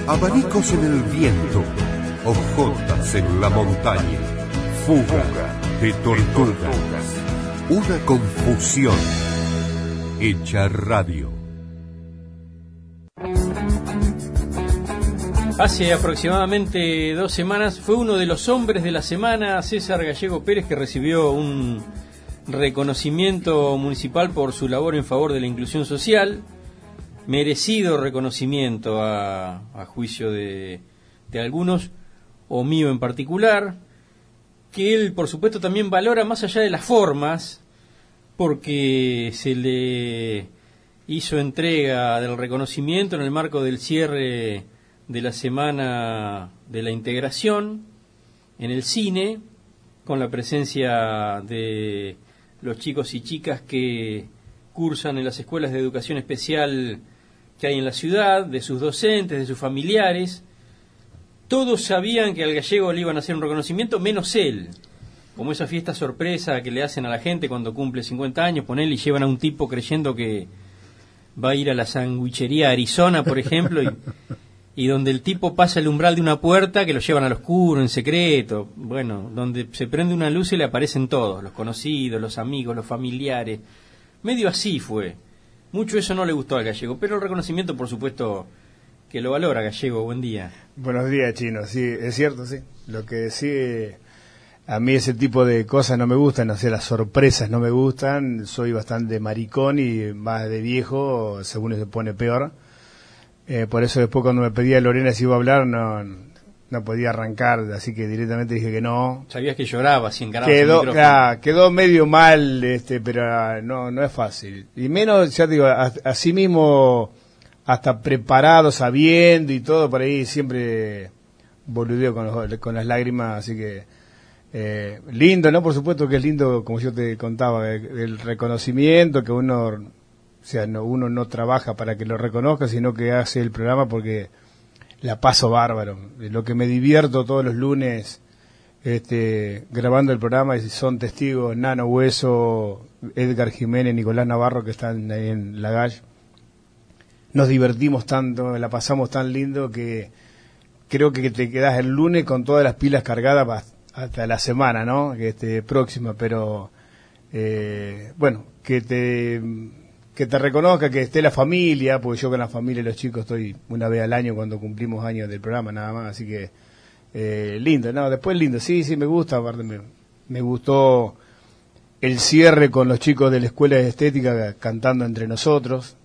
abanicos en el viento, hojotas en la montaña, fuga de tortugas, una confusión hecha radio. Hace aproximadamente 2 semanas fue uno de los hombres de la semana, César Gallego Pérez, que recibió un reconocimiento municipal por su labor en favor de la inclusión social. Merecido reconocimiento a juicio de algunos, o mío en particular, que él por supuesto también valora más allá de las formas, porque se le hizo entrega del reconocimiento en el marco del cierre de la Semana de la Integración en el cine, con la presencia de los chicos y chicas que cursan en las escuelas de educación especial que hay en la ciudad, de sus docentes, de sus familiares. Todos sabían que al gallego le iban a hacer un reconocimiento, menos él. Como esa fiesta sorpresa que le hacen a la gente cuando cumple 50 años, ponele, y llevan a un tipo creyendo que va a ir a la sandwichería Arizona, por ejemplo, y donde el tipo pasa el umbral de una puerta que lo llevan al oscuro, en secreto. Bueno, donde se prende una luz y le aparecen todos, los conocidos, los amigos, los familiares. Medio así fue. Mucho eso no le gustó al gallego, pero el reconocimiento, por supuesto, que lo valora. Gallego, buen día. Buenos días, Chino. Sí, es cierto, sí. Lo que sí, a mí ese tipo de cosas no me gustan, o sea, las sorpresas no me gustan. Soy bastante maricón y más de viejo, según se pone peor. Por eso después cuando me pedía Lorena si iba a hablar, no podía arrancar, así que directamente dije que no. Sabías que lloraba si encarabas el micrófono. Quedó medio mal, pero no es fácil. Y menos, ya te digo, así mismo, hasta preparado, sabiendo y todo, por ahí siempre boludeo con las lágrimas, así que lindo, ¿no? Por supuesto que es lindo, como yo te contaba, el reconocimiento, que uno no trabaja para que lo reconozca, sino que hace el programa porque la paso bárbaro. Lo que me divierto todos los lunes grabando el programa, y son testigos Nano Hueso, Edgar Jiménez, Nicolás Navarro, que están ahí en La Galle. Nos divertimos tanto, la pasamos tan lindo que creo que te quedas el lunes con todas las pilas cargadas hasta la semana, ¿no? Próxima, pero bueno, que te reconozca, que esté la familia, porque yo con la familia y los chicos estoy una vez al año cuando cumplimos años del programa nada más, así que lindo, ¿no? Después lindo, sí, me gusta, aparte me gustó el cierre con los chicos de la Escuela de Estética cantando Entre Nosotros,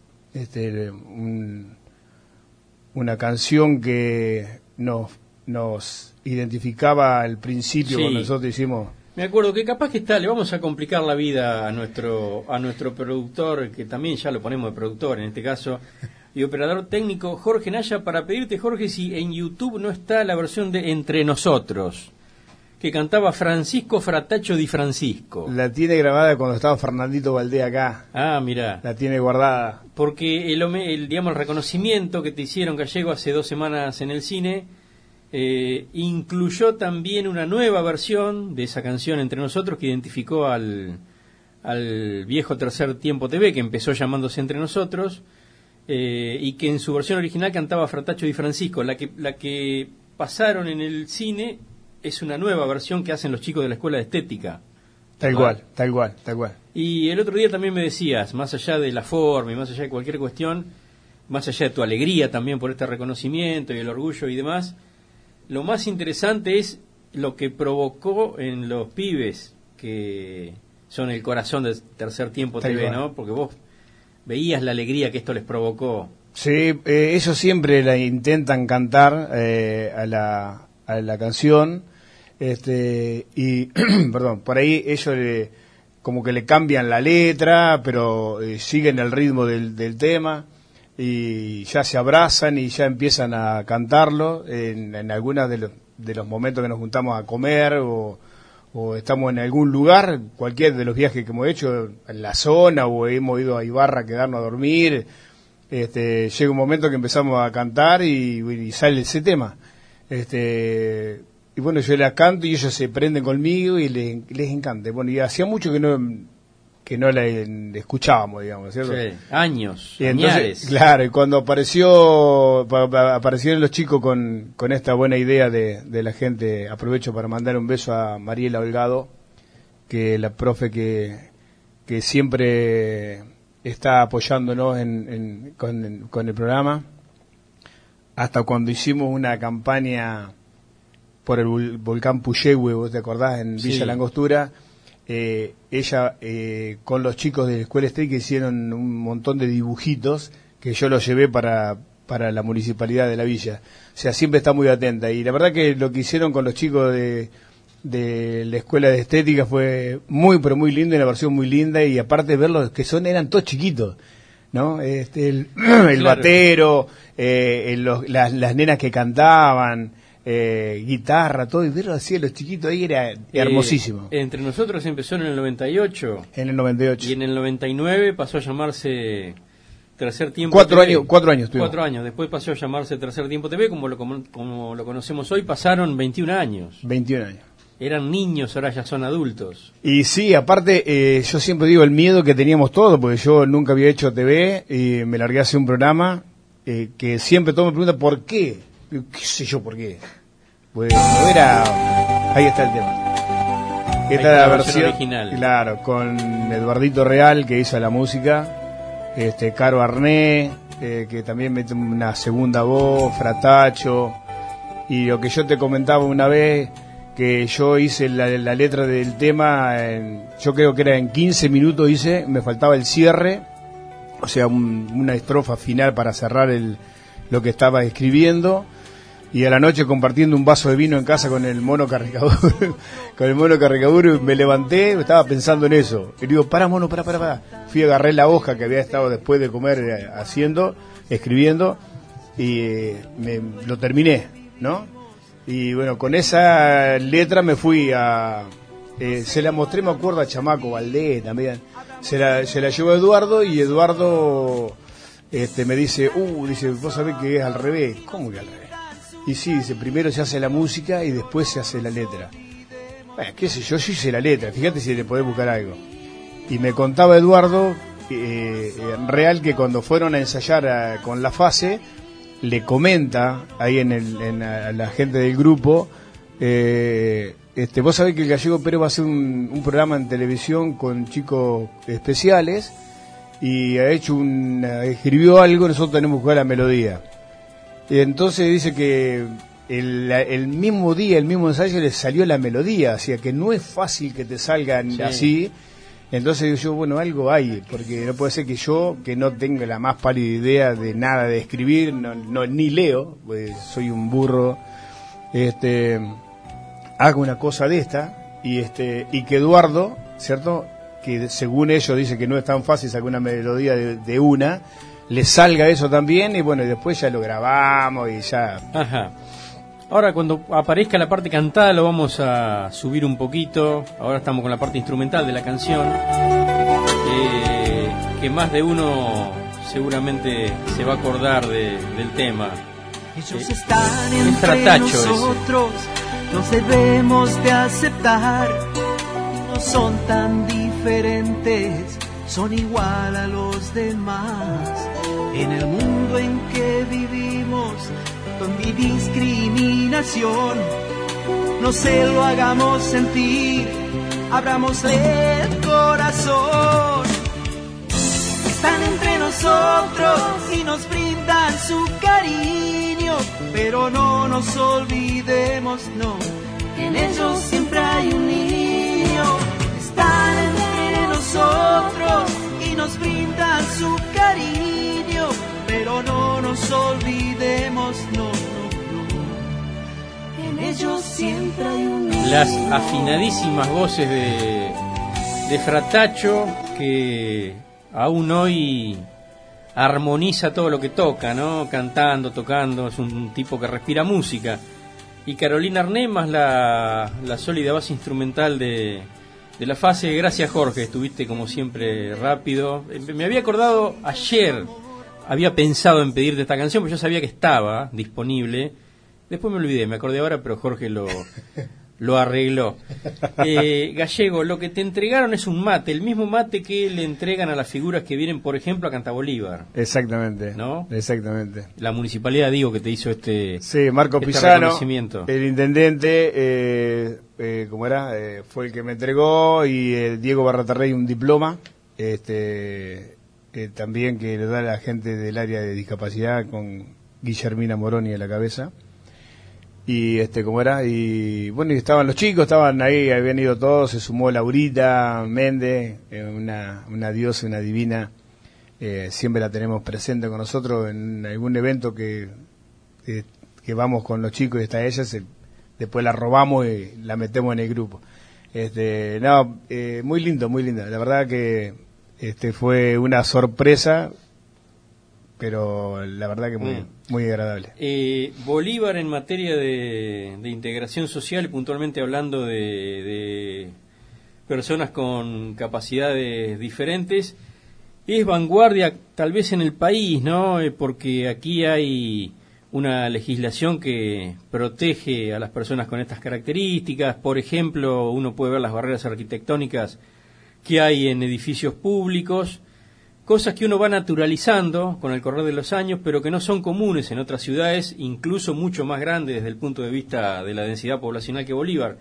una canción que nos identificaba al principio, sí, cuando nosotros hicimos. Me acuerdo que capaz que le vamos a complicar la vida a nuestro productor, que también ya lo ponemos de productor en este caso, y operador técnico Jorge Naya, para pedirte, Jorge, si en YouTube no está la versión de Entre Nosotros, que cantaba Francisco Fratacho Di Francisco. La tiene grabada cuando estaba Fernandito Valdés acá. Ah, mira. La tiene guardada. Porque el reconocimiento que te hicieron, Gallego, hace 2 semanas en el cine, incluyó también una nueva versión de esa canción Entre Nosotros, que identificó al viejo Tercer Tiempo TV, que empezó llamándose Entre Nosotros, y que en su versión original cantaba Fratacho Di Francisco. La que pasaron en el cine es una nueva versión que hacen los chicos de la Escuela de Estética. Tal cual. Y el otro día también me decías, más allá de la forma y más allá de cualquier cuestión, más allá de tu alegría también por este reconocimiento y el orgullo y demás, lo más interesante es lo que provocó en los pibes que son el corazón del Tercer Tiempo TV, ¿no? Porque vos veías la alegría que esto les provocó. Sí, ellos siempre la intentan cantar a la canción, y perdón, por ahí ellos como que le cambian la letra, pero siguen el ritmo del tema, y ya se abrazan y ya empiezan a cantarlo en algunos de los momentos que nos juntamos a comer o estamos en algún lugar, cualquier de los viajes que hemos hecho en la zona, o hemos ido a Ibarra a quedarnos a dormir, llega un momento que empezamos a cantar y sale ese tema. Y bueno, yo la canto y ellos se prenden conmigo y les encanta. Bueno, y hacía mucho que no la escuchábamos, digamos, ¿cierto? Sí, años, Y entonces, añares. claro, y cuando aparecieron los chicos con esta buena idea de la gente, aprovecho para mandar un beso a Mariela Holgado, que la profe que siempre está apoyándonos con el programa, hasta cuando hicimos una campaña por el volcán Puyehue, ¿vos te acordás? En Villa Sí. Langostura. Ella con los chicos de la Escuela Street que hicieron un montón de dibujitos que yo los llevé para la municipalidad de la villa. O sea, siempre está muy atenta. Y la verdad que lo que hicieron con los chicos de la Escuela de Estética fue muy, pero muy lindo, una versión muy linda. Y aparte de verlos que eran todos chiquitos, ¿no? El Claro. batero, las nenas que cantaban, guitarra, todo, y verlo así a los chiquitos ahí era hermosísimo. Entre nosotros empezó en el 98 En el 98. y en el 99 pasó a llamarse Tercer Tiempo 4 TV. años, 4 años tuvimos. 4 años, después pasó a llamarse Tercer Tiempo TV, como lo conocemos hoy, pasaron 21 años. 21 años. Eran niños, ahora ya son adultos. Y sí, aparte, yo siempre digo el miedo que teníamos todos, porque yo nunca había hecho TV y me largué a hacer un programa que siempre todo me pregunta ¿por qué? ¿Qué sé yo por qué? Pues no era... Ahí está el tema. Esta está es la la versión versión original. Claro, con Eduardito Real, que hizo la música, Caro Arné, que también mete una segunda voz, Fratacho, y lo que yo te comentaba una vez, que yo hice la letra del tema, yo creo que era en 15 minutos me faltaba el cierre, o sea, una estrofa final para cerrar lo que estaba escribiendo, y a la noche compartiendo un vaso de vino en casa con el mono Carricaburu, me levanté, estaba pensando en eso, y digo, para mono, para. Fui a agarré la hoja que había estado después de comer escribiendo, y lo terminé, ¿no? Y bueno, con esa letra me fui se la mostré, me acuerdo, a Chamaco Valdés también. Se la llevó a Eduardo, y Eduardo me dice, vos sabés que es al revés. ¿Cómo que al revés? Y sí, dice, primero se hace la música y después se hace la letra. Bueno, qué sé yo hice la letra, fíjate si le podés buscar algo. Y me contaba Eduardo, real, que cuando fueron a ensayar con la fase, le comenta ahí a la gente del grupo, vos sabés que el Gallego Pérez va a hacer un programa en televisión con chicos especiales, y escribió algo, nosotros tenemos que buscar la melodía. Y entonces dice que el mismo día, el mismo ensayo, le salió la melodía, o sea que no es fácil que te salgan así. Entonces digo yo, bueno, algo hay, porque no puede ser que yo, que no tenga la más pálida idea de nada de escribir, ni leo, pues soy un burro, haga una cosa de esta, y que Eduardo, ¿cierto?, que según ellos dice que no es tan fácil sacar una melodía de una, le salga eso también, y bueno, y después ya lo grabamos y ya. Ajá. Ahora cuando aparezca la parte cantada lo vamos a subir un poquito. Ahora estamos con la parte instrumental de la canción, que más de uno seguramente se va a acordar del tema. Ellos están el entre Fratacho nosotros, los debemos de aceptar. No son tan diferentes, son igual a los demás. En el mundo en que vivimos, donde hay discriminación, no se lo hagamos sentir, abrámosle el corazón. Están entre nosotros y nos brindan su cariño, pero no nos olvidemos, no, que en ellos siempre hay un niño. Están entre nosotros y nos brindan su cariño, pero no nos olvidemos, no, en ellos siempre hay un niño. Las afinadísimas voces de Fratacho, que aún hoy armoniza todo lo que toca, ¿no? Cantando, tocando, es un tipo que respira música. Y Carolina Arné más la sólida base instrumental de la fase. Gracias, Jorge, estuviste como siempre rápido. Me había acordado ayer, había pensado en pedirte esta canción, pero yo sabía que estaba disponible. Después me olvidé, me acordé ahora, pero Jorge lo lo arregló. Gallego, lo que te entregaron es un mate, el mismo mate que le entregan a las figuras que vienen, por ejemplo, a Cantabolívar. Exactamente. ¿No? Exactamente. La municipalidad, digo, que te hizo sí, Marco Pisano, el intendente, ¿cómo era? Fue el que me entregó, y Diego Barratarrey un diploma, también que le da a la gente del área de discapacidad con Guillermina Moroni a la cabeza. Y ¿cómo era? Y bueno, y estaban los chicos, estaban ahí, habían ido todos, se sumó Laurita Méndez, una diosa, una divina, siempre la tenemos presente con nosotros en algún evento que vamos con los chicos y está ella, después la robamos y la metemos en el grupo. Muy lindo, la verdad que fue una sorpresa, pero la verdad que muy agradable. Bolívar, en materia de integración social, puntualmente hablando de personas con capacidades diferentes, es vanguardia tal vez en el país, ¿no? Porque aquí hay una legislación que protege a las personas con estas características. Por ejemplo, uno puede ver las barreras arquitectónicas que hay en edificios públicos, cosas que uno va naturalizando con el correr de los años, pero que no son comunes en otras ciudades, incluso mucho más grandes desde el punto de vista de la densidad poblacional que Bolívar.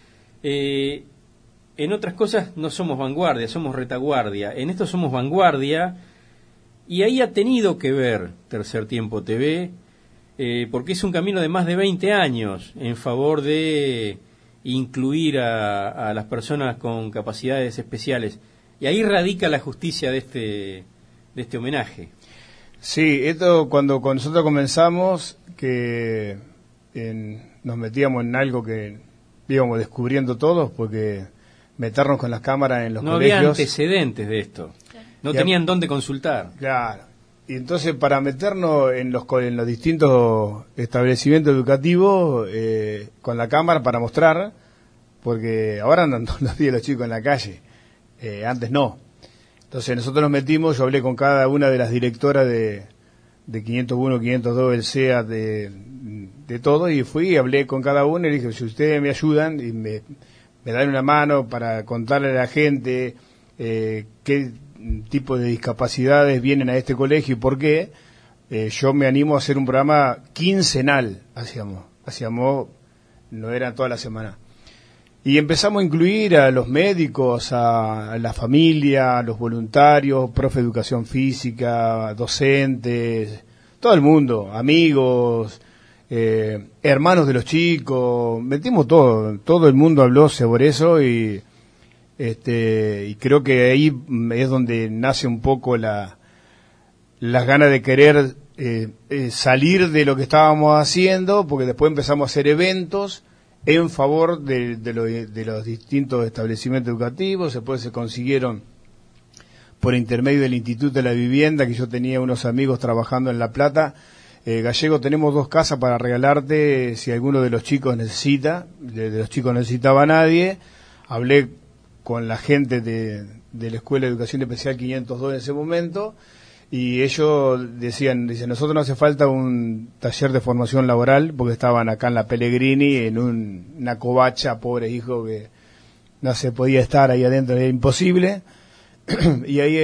En otras cosas no somos vanguardia, somos retaguardia. En esto somos vanguardia, y ahí ha tenido que ver Tercer Tiempo TV, porque es un camino de más de 20 años en favor de incluir a las personas con capacidades especiales. Y ahí radica la justicia de este homenaje. Sí, esto cuando nosotros comenzamos, que nos metíamos en algo que íbamos descubriendo todos, porque meternos con las cámaras en los colegios... No había antecedentes de esto, no tenían dónde consultar. Claro, y entonces para meternos en los distintos establecimientos educativos, con la cámara para mostrar, porque ahora andan todos los días los chicos en la calle. Antes no. Entonces nosotros nos metimos, yo hablé con cada una de las directoras de 501, 502, el CEA, de todo, y fui y hablé con cada una y le dije, si ustedes me ayudan y me dan una mano para contarle a la gente qué tipo de discapacidades vienen a este colegio y por qué, yo me animo a hacer un programa quincenal, hacíamos, no era toda la semana. Y empezamos a incluir a los médicos, a la familia, a los voluntarios, profe de educación física, docentes, todo el mundo, amigos, hermanos de los chicos, metimos todo el mundo habló sobre eso, y creo que ahí es donde nace un poco las ganas de querer salir de lo que estábamos haciendo, porque después empezamos a hacer eventos en favor de los distintos establecimientos educativos. Después se consiguieron por intermedio del Instituto de la Vivienda, que yo tenía unos amigos trabajando en La Plata. Gallego, tenemos 2 casas para regalarte si alguno de los chicos necesita. De los chicos no necesitaba a nadie. Hablé con la gente de la Escuela de Educación Especial 502 en ese momento, y ellos decían, nosotros no hace falta un taller de formación laboral, porque estaban acá en la Pellegrini, en una covacha, pobre hijo, que no se podía estar ahí adentro, era imposible. Y ahí,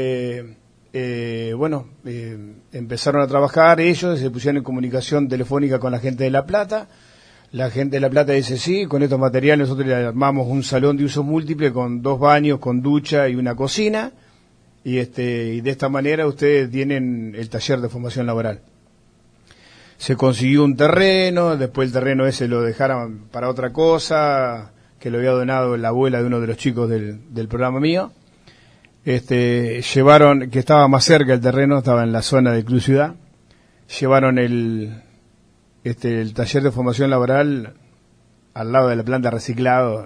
empezaron a trabajar ellos, se pusieron en comunicación telefónica con la gente de La Plata. La gente de La Plata dice, sí, con estos materiales nosotros le armamos un salón de uso múltiple con 2 baños, con ducha y una cocina. Y de esta manera ustedes tienen el taller de formación laboral. Se consiguió un terreno, después el terreno ese lo dejaron para otra cosa, que lo había donado la abuela de uno de los chicos del programa mío. Llevaron, que estaba más cerca el terreno, estaba en la zona de Club Ciudad, llevaron el taller de formación laboral al lado de la planta de reciclado.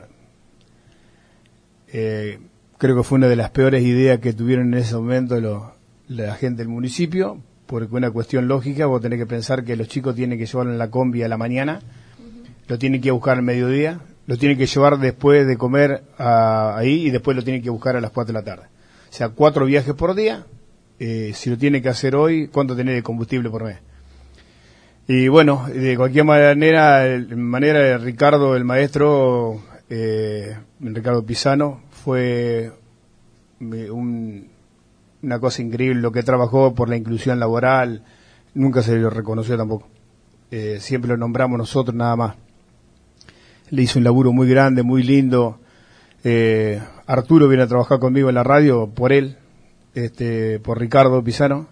Creo que fue una de las peores ideas que tuvieron en ese momento la gente del municipio, porque una cuestión lógica, vos tenés que pensar que los chicos tienen que llevarlo en la combi a la mañana, lo tienen que ir a buscar al mediodía, lo tienen que llevar después de comer ahí, y después lo tienen que buscar a las 4 de la tarde. O sea, 4 viajes por día. Si lo tiene que hacer hoy, ¿cuánto tenés de combustible por mes? Y bueno, de cualquier manera Ricardo, el maestro, Ricardo Pisano, fue una cosa increíble lo que trabajó por la inclusión laboral. Nunca se lo reconoció tampoco. Siempre lo nombramos nosotros nada más. Le hizo un laburo muy grande, muy lindo. Arturo viene a trabajar conmigo en la radio por él, por Ricardo Pisano.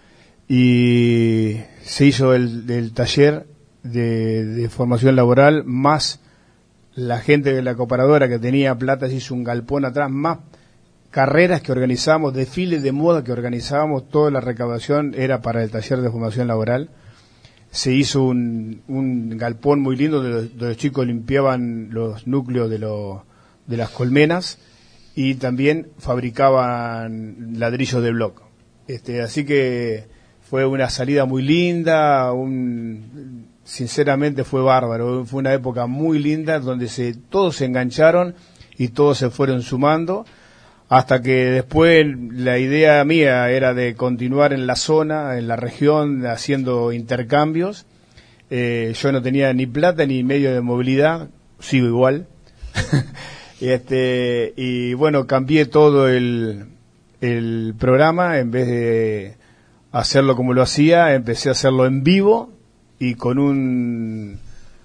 Y se hizo el taller de formación laboral, más la gente de la cooperadora que tenía plata, se hizo un galpón atrás, más carreras que organizábamos, desfiles de moda que organizábamos, toda la recaudación era para el taller de formación laboral. Se hizo un galpón muy lindo donde los chicos limpiaban los núcleos de las colmenas y también fabricaban ladrillos de bloc. Así que fue una salida muy linda, sinceramente fue bárbaro, fue una época muy linda donde todos se engancharon y todos se fueron sumando, hasta que después la idea mía era de continuar en la zona, en la región, haciendo intercambios. Yo no tenía ni plata ni medio de movilidad, sigo igual. Y bueno, cambié todo el programa, en vez de hacerlo como lo hacía, empecé a hacerlo en vivo y con un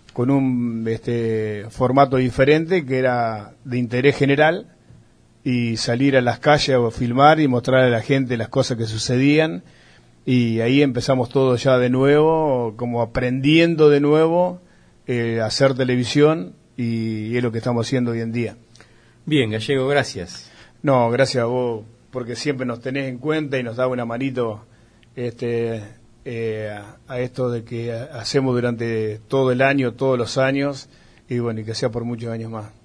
formato diferente que era de interés general, y salir a las calles o filmar y mostrar a la gente las cosas que sucedían, y ahí empezamos todo ya de nuevo, como aprendiendo de nuevo a hacer televisión, y es lo que estamos haciendo hoy en día. Bien, Gallego, gracias. No, gracias a vos, porque siempre nos tenés en cuenta y nos da una manito a esto de que hacemos durante todo el año, todos los años, y bueno, y que sea por muchos años más.